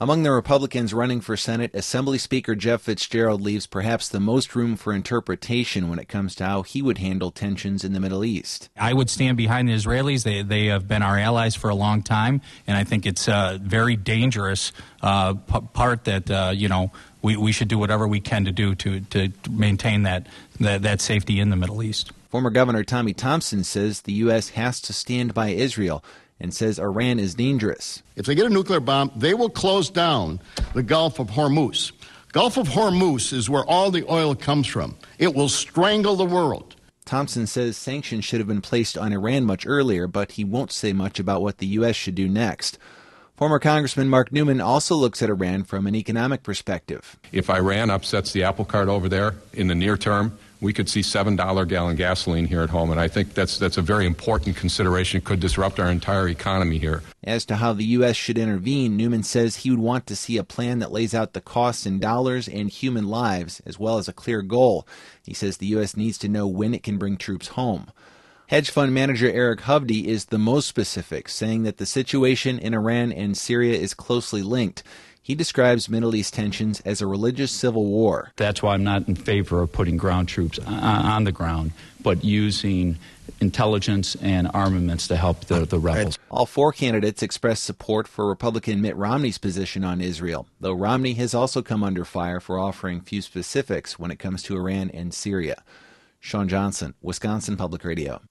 Among the Republicans running for Senate, Assembly Speaker Jeff Fitzgerald leaves perhaps the most room for interpretation when it comes to how he would handle tensions in the Middle East. I would stand behind the Israelis. They have been our allies for a long time, and I think it's a very dangerous part that, we should do whatever we can to do to maintain that safety in the Middle East. Former Governor Tommy Thompson says the U.S. has to stand by Israel and says Iran is dangerous. If they get a nuclear bomb, they will close down the Gulf of Hormuz. Gulf of Hormuz is where all the oil comes from. It will strangle the world. Thompson says sanctions should have been placed on Iran much earlier, but he won't say much about what the U.S. should do next. Former Congressman Mark Newman also looks at Iran from an economic perspective. If Iran upsets the apple cart over there in the near term, we could see $7 gallon gasoline here at home, and I think that's a very important consideration. It could disrupt our entire economy here. As to how the U.S. should intervene, Newman says he would want to see a plan that lays out the costs in dollars and human lives, as well as a clear goal. He says the U.S. needs to know when it can bring troops home. Hedge fund manager Eric Hovde is the most specific, saying that the situation in Iran and Syria is closely linked. He describes Middle East tensions as a religious civil war. That's why I'm not in favor of putting ground troops on the ground, but using intelligence and armaments to help the rebels. All four candidates expressed support for Republican Mitt Romney's position on Israel, though Romney has also come under fire for offering few specifics when it comes to Iran and Syria. Sean Johnson, Wisconsin Public Radio.